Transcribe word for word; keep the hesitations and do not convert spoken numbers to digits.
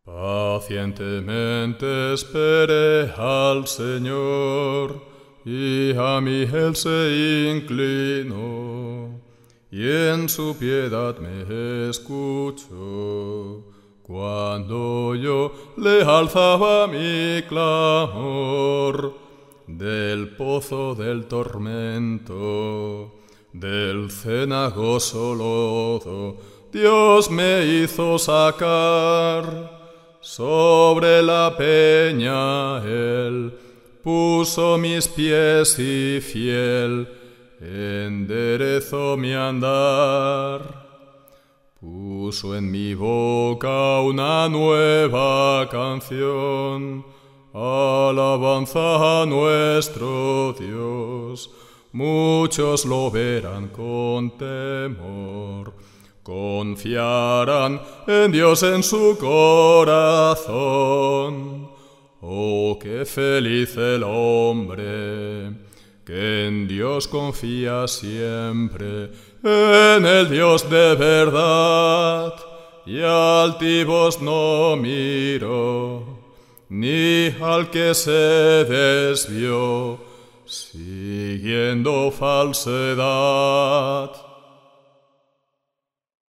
Pacientemente esperé al Señor, y a mi él se inclinó, y en su piedad me escuchó. Cuando yo le alzaba mi clamor, del pozo del tormento, del cenagoso lodo, Dios me hizo sacar. Sobre la peña él puso mis pies y fiel enderezó mi andar. Puso en mi boca una nueva canción, alabanza a nuestro Dios. Muchos lo verán con temor, confiarán en Dios en su corazón. Oh, qué feliz el hombre que en Dios confía siempre, en el Dios de verdad, y altivos no miro, ni al que se desvió, siguiendo falsedad.